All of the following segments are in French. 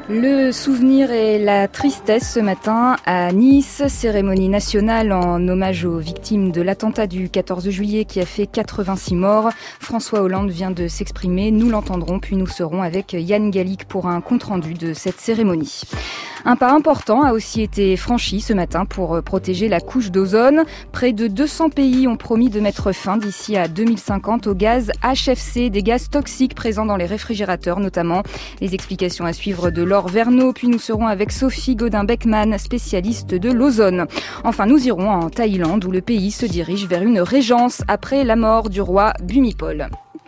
Le souvenir et la tristesse ce matin à Nice, cérémonie nationale en hommage aux victimes de l'attentat du 14 juillet qui a fait 86 morts. François Hollande vient de s'exprimer, nous l'entendrons, puis nous serons avec Yann Gallic pour un compte-rendu de cette cérémonie. Un pas important a aussi été franchi ce matin pour protéger la couche d'ozone. Près de 200 pays ont promis de mettre fin d'ici à 2050 au gaz HFC, des gaz toxiques présents dans les réfrigérateurs notamment. Les explications à suivre de Laure Verneau, puis nous serons avec Sophie Godin-Beckmann, spécialiste de l'ozone. Enfin, nous irons en Thaïlande où le pays se dirige vers une régence après la mort du roi Bhumibol.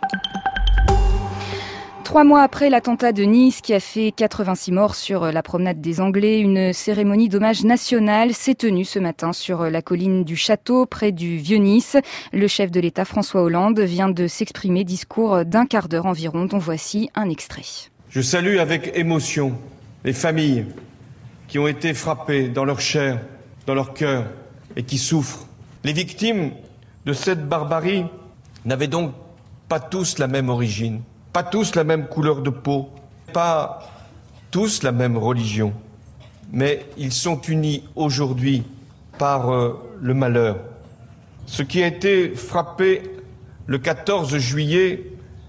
3 mois après l'attentat de Nice qui a fait 86 morts sur la promenade des Anglais, une cérémonie d'hommage nationale s'est tenue ce matin sur la colline du Château, près du Vieux-Nice. Le chef de l'État, François Hollande, vient de s'exprimer, discours d'un quart d'heure environ, dont voici un extrait. Je salue avec émotion les familles qui ont été frappées dans leur chair, dans leur cœur et qui souffrent. Les victimes de cette barbarie n'avaient donc pas tous la même origine. Pas tous la même couleur de peau, pas tous la même religion, mais ils sont unis aujourd'hui par le malheur. Ce qui a été frappé le 14 juillet,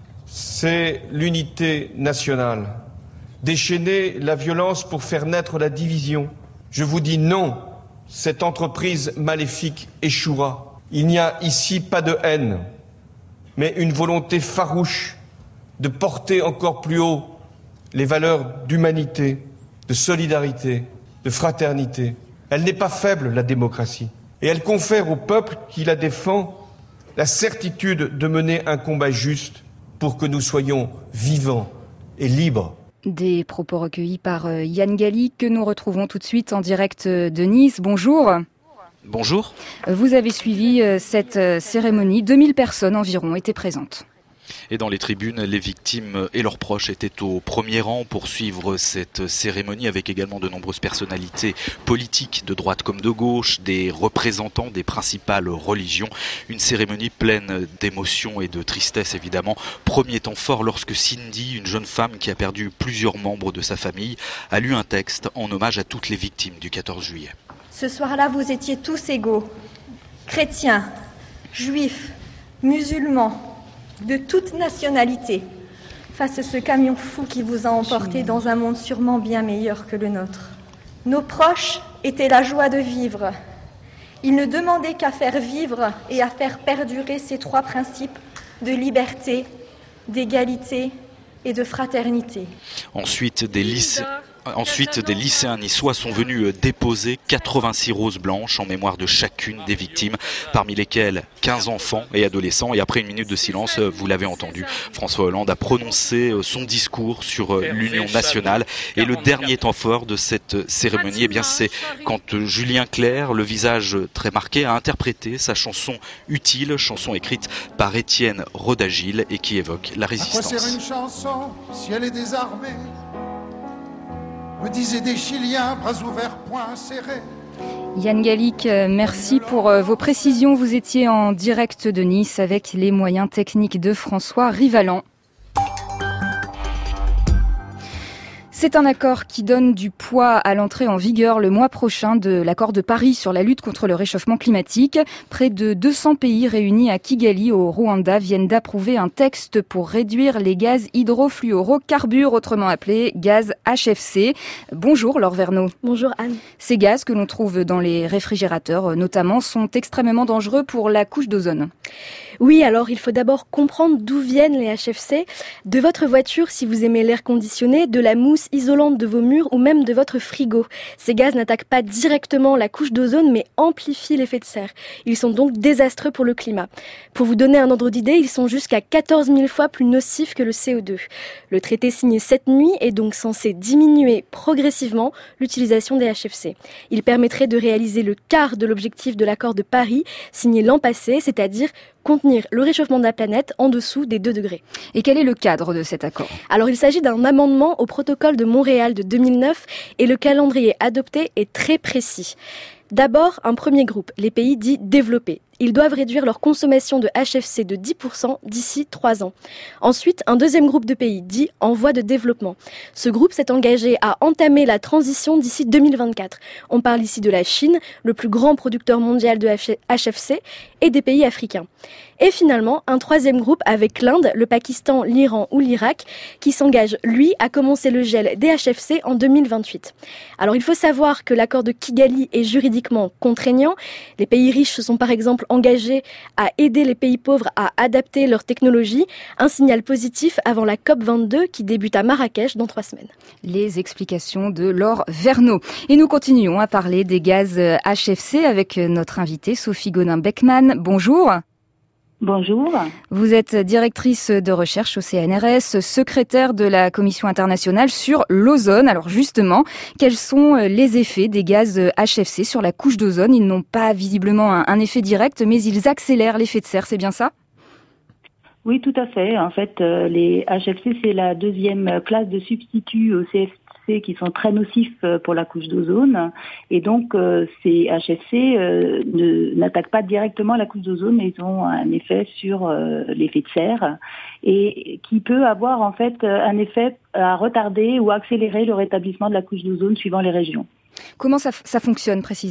c'est l'unité nationale. Déchaîner la violence pour faire naître la division. Je vous dis non, cette entreprise maléfique échouera. Il n'y a ici pas de haine, mais une volonté farouche de porter encore plus haut les valeurs d'humanité, de solidarité, de fraternité. Elle n'est pas faible, la démocratie. Et elle confère au peuple qui la défend la certitude de mener un combat juste pour que nous soyons vivants et libres. Des propos recueillis par Yann Gallic que nous retrouvons tout de suite en direct de Nice. Bonjour. Bonjour. Vous avez suivi cette cérémonie. 2000 personnes environ étaient présentes. Et dans les tribunes, les victimes et leurs proches étaient au premier rang pour suivre cette cérémonie avec également de nombreuses personnalités politiques de droite comme de gauche, des représentants des principales religions. Une cérémonie pleine d'émotions et de tristesse évidemment. Premier temps fort lorsque Cindy, une jeune femme qui a perdu plusieurs membres de sa famille, a lu un texte en hommage à toutes les victimes du 14 juillet. Ce soir-là, vous étiez tous égaux, chrétiens, juifs, musulmans, de toute nationalité, face à ce camion fou qui vous a emporté dans un monde sûrement bien meilleur que le nôtre. Nos proches étaient la joie de vivre. Ils ne demandaient qu'à faire vivre et à faire perdurer ces 3 principes de liberté, d'égalité et de fraternité. Ensuite, des lycéens niçois sont venus déposer 86 roses blanches en mémoire de chacune des victimes, parmi lesquelles 15 enfants et adolescents. Et après une minute de silence, vous l'avez entendu, François Hollande a prononcé son discours sur l'union nationale. Et le dernier temps fort de cette cérémonie, eh bien, c'est quand Julien Clerc, le visage très marqué, a interprété sa chanson Utile, chanson écrite par Étienne Rodagil et qui évoque la résistance. À quoi sert une chanson si elle est désarmée ? Me disaient des Chiliens, bras ouverts, poings serrés. Yann Gallic, merci pour vos précisions. Vous étiez en direct de Nice avec les moyens techniques de François Rivalan. C'est un accord qui donne du poids à l'entrée en vigueur le mois prochain de l'accord de Paris sur la lutte contre le réchauffement climatique. Près de 200 pays réunis à Kigali au Rwanda viennent d'approuver un texte pour réduire les gaz hydrofluorocarbures, autrement appelés gaz HFC. Bonjour Laure Verneau. Bonjour Anne. Ces gaz que l'on trouve dans les réfrigérateurs notamment sont extrêmement dangereux pour la couche d'ozone. Oui, alors il faut d'abord comprendre d'où viennent les HFC. De votre voiture si vous aimez l'air conditionné, de la mousse isolante de vos murs ou même de votre frigo. Ces gaz n'attaquent pas directement la couche d'ozone mais amplifient l'effet de serre. Ils sont donc désastreux pour le climat. Pour vous donner un ordre d'idée, ils sont jusqu'à 14 000 fois plus nocifs que le CO2. Le traité signé cette nuit est donc censé diminuer progressivement l'utilisation des HFC. Il permettrait de réaliser le quart de l'objectif de l'accord de Paris signé l'an passé, c'est-à-dire contenir le réchauffement de la planète en dessous des 2 degrés. Et quel est le cadre de cet accord ? Alors il s'agit d'un amendement au protocole de Montréal de 2009 et le calendrier adopté est très précis. D'abord, un premier groupe, les pays dits développés. Ils doivent réduire leur consommation de HFC de 10% d'ici 3 ans. Ensuite, un deuxième groupe de pays, dit en voie de développement. Ce groupe s'est engagé à entamer la transition d'ici 2024. On parle ici de la Chine, le plus grand producteur mondial de HFC, et des pays africains. Et finalement, un troisième groupe avec l'Inde, le Pakistan, l'Iran ou l'Irak, qui s'engage, lui, à commencer le gel des HFC en 2028. Alors il faut savoir que l'accord de Kigali est juridiquement contraignant. Les pays riches se sont par exemple engagés à aider les pays pauvres à adapter leur technologie. Un signal positif avant la COP22 qui débute à Marrakech dans 3 semaines. Les explications de Laure Verneau. Et nous continuons à parler des gaz HFC avec notre invitée Sophie Gaudin-Beckmann. Bonjour. Bonjour. Vous êtes directrice de recherche au CNRS, secrétaire de la Commission internationale sur l'ozone. Alors justement, quels sont les effets des gaz HFC sur la couche d'ozone ? Ils n'ont pas visiblement un effet direct, mais ils accélèrent l'effet de serre, c'est bien ça ? Oui, tout à fait. En fait, les HFC, c'est la deuxième classe de substituts au CFC qui sont très nocifs pour la couche d'ozone. Et donc, ces HFC n'attaquent pas directement la couche d'ozone, mais ils ont un effet sur l'effet de serre et qui peut avoir en fait un effet à retarder ou accélérer le rétablissement de la couche d'ozone suivant les régions. Comment ça fonctionne précisément ?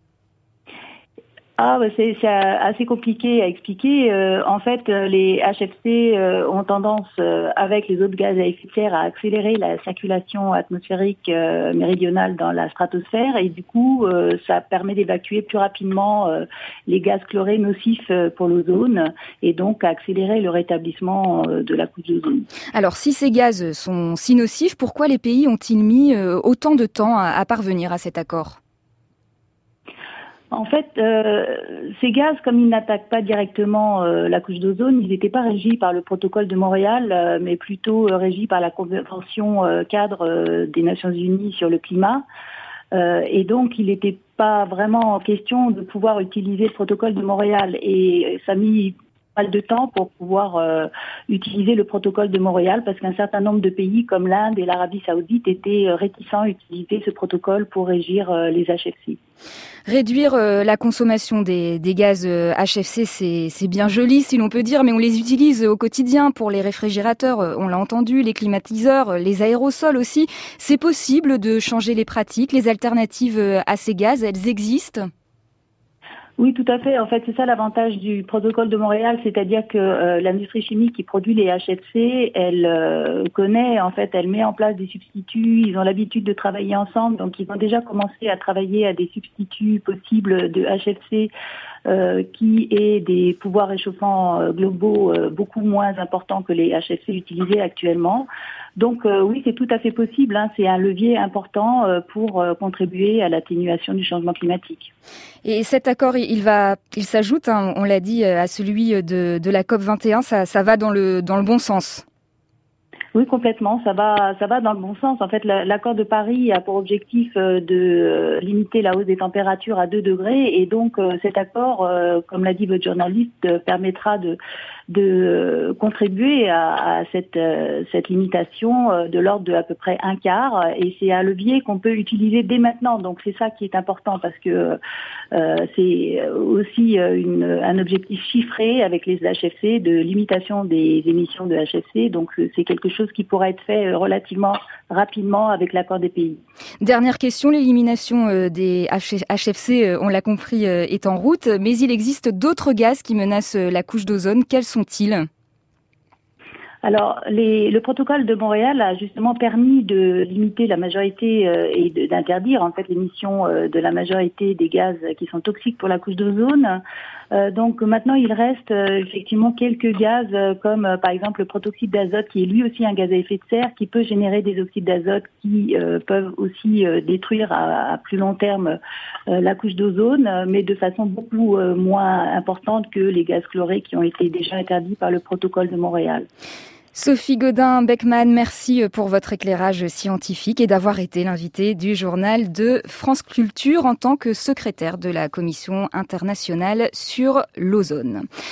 C'est assez compliqué à expliquer. En fait, les HFC ont tendance, avec les autres gaz à effet de serre, à accélérer la circulation atmosphérique méridionale dans la stratosphère et du coup, ça permet d'évacuer plus rapidement les gaz chlorés nocifs pour l'ozone et donc à accélérer le rétablissement de la couche d'ozone. Alors, si ces gaz sont si nocifs, pourquoi les pays ont-ils mis autant de temps à parvenir à cet accord ? En fait, ces gaz, comme ils n'attaquent pas directement la couche d'ozone, ils n'étaient pas régis par le protocole de Montréal, mais plutôt régis par la Convention cadre des Nations Unies sur le climat. Et donc, il n'était pas vraiment question de pouvoir utiliser le protocole de Montréal. Et ça a mis pas mal de temps pour pouvoir utiliser le protocole de Montréal parce qu'un certain nombre de pays comme l'Inde et l'Arabie Saoudite étaient réticents à utiliser ce protocole pour régir les HFC. Réduire la consommation des gaz HFC, c'est bien joli si l'on peut dire, mais on les utilise au quotidien pour les réfrigérateurs, on l'a entendu, les climatiseurs, les aérosols aussi. C'est possible de changer les pratiques, les alternatives à ces gaz, elles existent ? Oui, tout à fait. En fait, c'est ça l'avantage du protocole de Montréal, c'est-à-dire que l'industrie chimique qui produit les HFC, elle elle met en place des substituts, ils ont l'habitude de travailler ensemble, donc ils ont déjà commencé à travailler à des substituts possibles de HFC qui aient des pouvoirs réchauffants globaux beaucoup moins importants que les HFC utilisés actuellement. Donc oui, c'est tout à fait possible, c'est un levier important pour contribuer à l'atténuation du changement climatique. Et cet accord, il s'ajoute, on l'a dit, à celui de la COP21, ça va dans le bon sens. Oui, complètement. Ça va dans le bon sens. En fait, l'accord de Paris a pour objectif de limiter la hausse des températures à 2 degrés. Et donc, cet accord, comme l'a dit votre journaliste, permettra de contribuer à cette limitation de l'ordre de à peu près 1/4. Et c'est un levier qu'on peut utiliser dès maintenant. Donc, c'est ça qui est important parce que c'est aussi un objectif chiffré avec les HFC de limitation des émissions de HFC. Donc, c'est quelque chose qui pourra être fait relativement rapidement avec l'accord des pays. Dernière question, l'élimination des HFC, on l'a compris, est en route, mais il existe d'autres gaz qui menacent la couche d'ozone. Quels sont-ils ? Alors, le protocole de Montréal a justement permis de limiter la majorité et d'interdire en fait l'émission de la majorité des gaz qui sont toxiques pour la couche d'ozone. Donc maintenant, il reste effectivement quelques gaz comme par exemple le protoxyde d'azote qui est lui aussi un gaz à effet de serre qui peut générer des oxydes d'azote qui peuvent aussi détruire à plus long terme la couche d'ozone, mais de façon beaucoup moins importante que les gaz chlorés qui ont été déjà interdits par le protocole de Montréal. Sophie Gaudin-Beckmann, merci pour votre éclairage scientifique et d'avoir été l'invitée du journal de France Culture en tant que secrétaire de la Commission internationale sur l'ozone.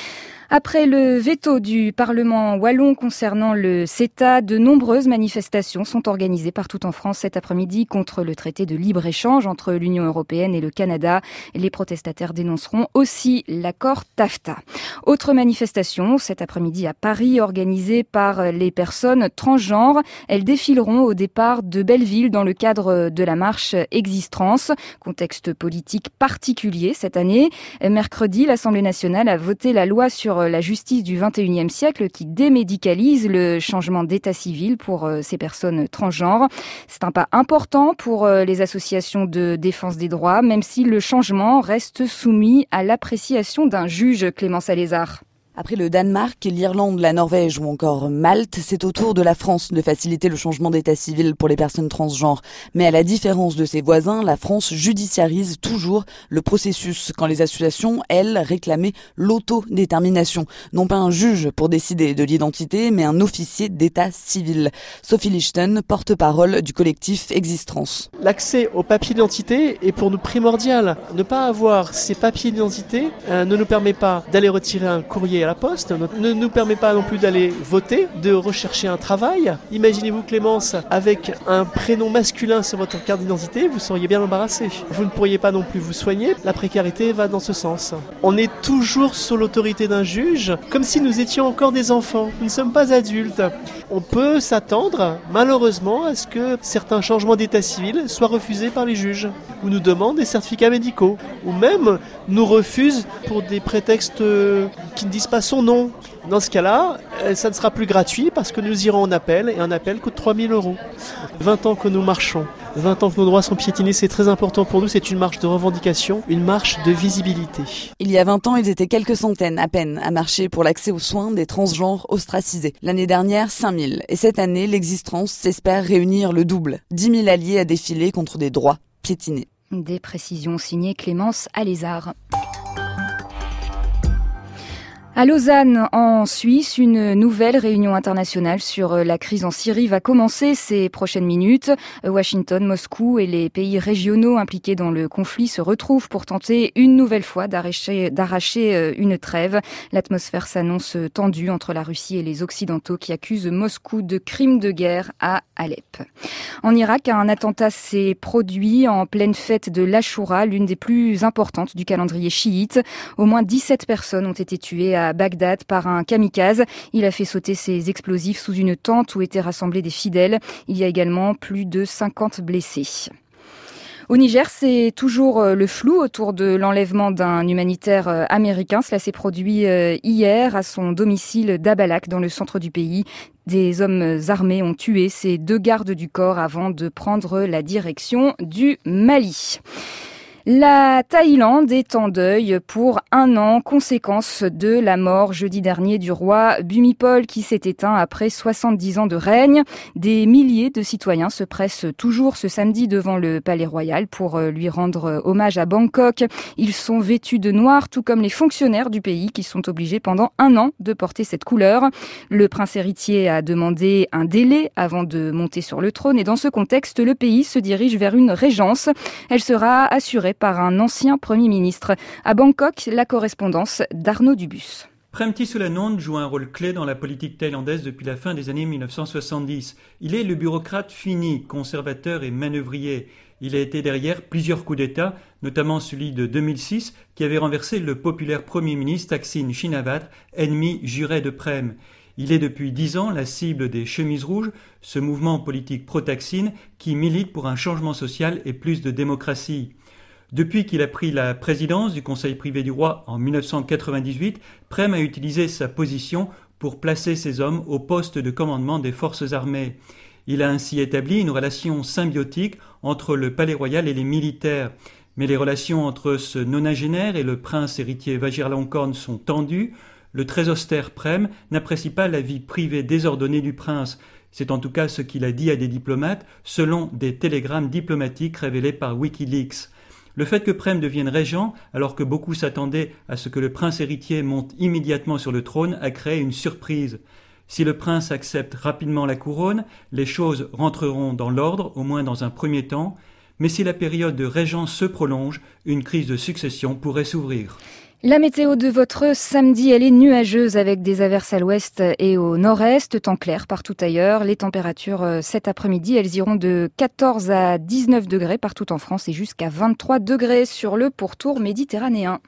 Après le veto du Parlement wallon concernant le CETA, de nombreuses manifestations sont organisées partout en France cet après-midi contre le traité de libre-échange entre l'Union européenne et le Canada. Les protestataires dénonceront aussi l'accord TAFTA. Autre manifestation cet après-midi à Paris, organisée par les personnes transgenres. Elles défileront au départ de Belleville dans le cadre de la marche Existrance. Contexte politique particulier cette année. Mercredi, l'Assemblée nationale a voté la loi sur la justice du XXIe siècle qui démédicalise le changement d'état civil pour ces personnes transgenres. C'est un pas important pour les associations de défense des droits, même si le changement reste soumis à l'appréciation d'un juge, Clémence Alézard. Après le Danemark, l'Irlande, la Norvège ou encore Malte, c'est au tour de la France de faciliter le changement d'état civil pour les personnes transgenres. Mais à la différence de ses voisins, la France judiciarise toujours le processus quand les associations, elles, réclamaient l'autodétermination. Non pas un juge pour décider de l'identité, mais un officier d'état civil. Sophie Lichten, porte-parole du collectif Existrance. L'accès aux papiers d'identité est pour nous primordial. Ne pas avoir ces papiers d'identité ne nous permet pas d'aller retirer un courrier à la poste, ne nous permet pas non plus d'aller voter, de rechercher un travail. Imaginez-vous Clémence avec un prénom masculin sur votre carte d'identité, vous seriez bien embarrassé. Vous ne pourriez pas non plus vous soigner, la précarité va dans ce sens. On est toujours sous l'autorité d'un juge, comme si nous étions encore des enfants. Nous ne sommes pas adultes. On peut s'attendre, malheureusement, à ce que certains changements d'état civil soient refusés par les juges, ou nous demandent des certificats médicaux, ou même nous refusent pour des prétextes qui ne disent pas son nom. Dans ce cas-là, ça ne sera plus gratuit parce que nous irons en appel et un appel coûte 3 000 €. 20 ans que nous marchons, 20 ans que nos droits sont piétinés, c'est très important pour nous, c'est une marche de revendication, une marche de visibilité. Il y a 20 ans, ils étaient quelques centaines à peine à marcher pour l'accès aux soins des transgenres ostracisés. L'année dernière, 5 000. Et cette année, l'Existence s'espère réunir le double. 10 000 alliés à défiler contre des droits piétinés. Des précisions signées Clémence Alézard. À Lausanne, en Suisse, une nouvelle réunion internationale sur la crise en Syrie va commencer ces prochaines minutes. Washington, Moscou et les pays régionaux impliqués dans le conflit se retrouvent pour tenter une nouvelle fois d'arracher une trêve. L'atmosphère s'annonce tendue entre la Russie et les Occidentaux qui accusent Moscou de crimes de guerre à Alep. En Irak, un attentat s'est produit en pleine fête de l'Achoura, l'une des plus importantes du calendrier chiite. Au moins 17 personnes ont été tuées à Bagdad par un kamikaze. Il a fait sauter ses explosifs sous une tente où étaient rassemblés des fidèles. Il y a également plus de 50 blessés. Au Niger, c'est toujours le flou autour de l'enlèvement d'un humanitaire américain. Cela s'est produit hier à son domicile d'Abalak, dans le centre du pays. Des hommes armés ont tué ces 2 gardes du corps avant de prendre la direction du Mali. La Thaïlande est en deuil pour 1 an, conséquence de la mort jeudi dernier du roi Bhumibol qui s'est éteint après 70 ans de règne. Des milliers de citoyens se pressent toujours ce samedi devant le palais royal pour lui rendre hommage à Bangkok. Ils sont vêtus de noir, tout comme les fonctionnaires du pays qui sont obligés pendant 1 an de porter cette couleur. Le prince héritier a demandé un délai avant de monter sur le trône et dans ce contexte, le pays se dirige vers une régence. Elle sera assurée par un ancien Premier ministre. À Bangkok, la correspondance d'Arnaud Dubus. Prem Tisoulanonde joue un rôle clé dans la politique thaïlandaise depuis la fin des années 1970. Il est le bureaucrate fini, conservateur et manœuvrier. Il a été derrière plusieurs coups d'État, notamment celui de 2006, qui avait renversé le populaire Premier ministre Thaksin Shinawatra, ennemi juré de Prem. Il est depuis 10 ans la cible des Chemises Rouges, ce mouvement politique pro-Thaksin qui milite pour un changement social et plus de démocratie. Depuis qu'il a pris la présidence du Conseil privé du roi en 1998, Prem a utilisé sa position pour placer ses hommes au poste de commandement des forces armées. Il a ainsi établi une relation symbiotique entre le palais royal et les militaires. Mais les relations entre ce nonagénaire et le prince héritier Vajiralongkorn sont tendues. Le très austère Prem n'apprécie pas la vie privée désordonnée du prince. C'est en tout cas ce qu'il a dit à des diplomates, selon des télégrammes diplomatiques révélés par Wikileaks. Le fait que Prem devienne régent, alors que beaucoup s'attendaient à ce que le prince héritier monte immédiatement sur le trône, a créé une surprise. Si le prince accepte rapidement la couronne, les choses rentreront dans l'ordre, au moins dans un premier temps, mais si la période de régence se prolonge, une crise de succession pourrait s'ouvrir. La météo de votre samedi, elle est nuageuse avec des averses à l'ouest et au nord-est, temps clair partout ailleurs. Les températures cet après-midi, elles iront de 14 à 19 degrés partout en France et jusqu'à 23 degrés sur le pourtour méditerranéen.